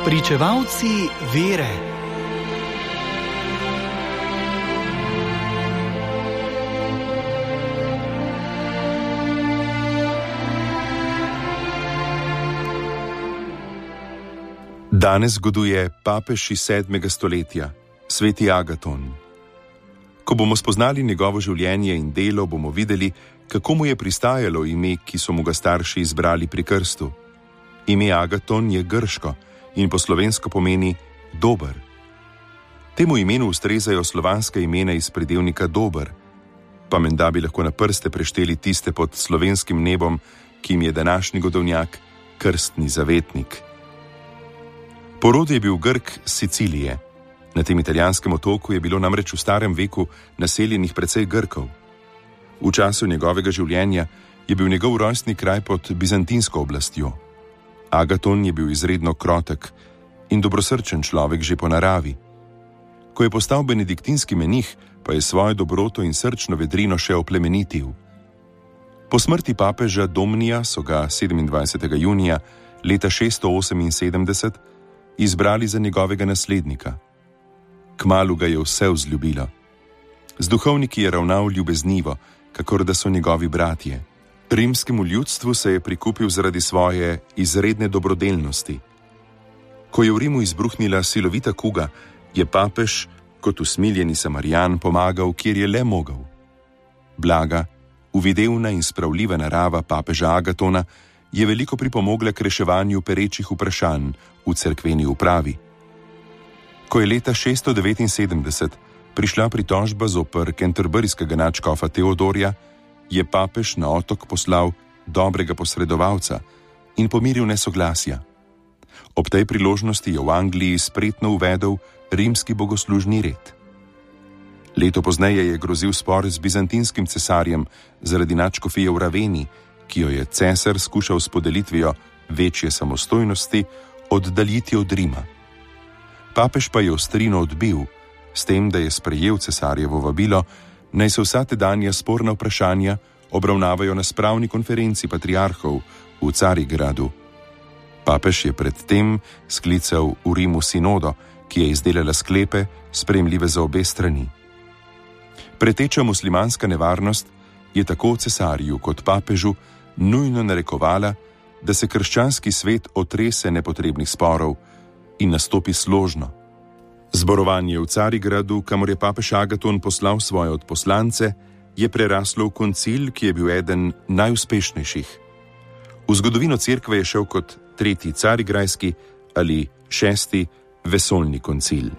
Pričevalci vere. Danes goduje papež iz 7. stoletja, sveti Agaton. Ko bomo spoznali njegovo življenje in delo, bomo videli, kako mu je pristajalo ime, ki so mu ga starši izbrali pri krstu. Ime Agaton je grško in po slovensko pomeni dober. Temu imenu ustrezajo slovanska imena iz pridevnika dober, pa menda bi lahko na prste prešteli tiste pod slovenskim nebom, ki jim je današnji godovnjak krstni zavetnik. Po rodu je bil Grk s Sicilije. Na tem italijanskem otoku je bilo namreč v starem veku naseljenih precej Grkov. V času njegovega življenja je bil njegov rojstni kraj pod bizantinsko oblastjo. Agaton je bil izredno krotek in dobrosrčen človek že po naravi. Ko je postal benediktinski menih, pa je svojo dobroto in srčno vedrino še oplemenitil. Po smrti papeža Domnija so ga 27. junija leta 678 izbrali za njegovega naslednika. Kmalu ga je vse vzljubilo. Z duhovniki je ravnal ljubeznivo, kakor da so njegovi bratje. Rimskemu ljudstvu se je prikupil zaradi svoje izredne dobrodelnosti. Ko je v Rimu izbruhnila silovita kuga, je papež, kot usmiljeni Samarijan, pomagal, kjer je le mogel. Blaga, uvidevna in spravljiva narava papeža Agatona je veliko pripomogla k reševanju perečih vprašanj v cerkveni upravi. Ko je leta 679 prišla pritožba zoper kenterburijskega nadškofa Teodorja, je papež na otok poslal dobrega posredovalca in pomiril nesoglasja. Ob tej priložnosti je v Angliji spretno uvedel rimski bogoslužni red. Leto pozneje je grozil spor z bizantinskim cesarjem zaradi nadškofije v Raveni, ki jo je cesar skušal s podelitvijo večje samostojnosti oddaljiti od Rima. Papež pa je ostrino odbil, s tem, da je sprejel cesarjevo vabilo, naj se vsa tedanja sporna vprašanja obravnavajo na spravni konferenci patriarhov v Carigradu. Papež je predtem sklical v Rimu sinodo, ki je izdelala sklepe, sprejemljive za obe strani. Preteča muslimanska nevarnost je tako cesarju kot papežu nujno narekovala, da se krščanski svet otrese nepotrebnih sporov in nastopi složno. Zborovanje v Carigradu, kamor je papež Agaton poslal svoje odposlance, je preraslo v koncil, ki je bil eden najuspešnejših. V zgodovino cerkve je šel kot 3. carigrajski ali 6. vesoljni koncil.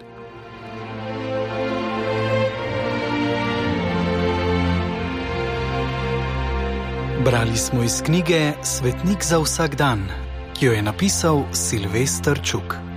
Brali smo iz knjige Svetnik za vsak dan, ki jo je napisal Silvester Čuk.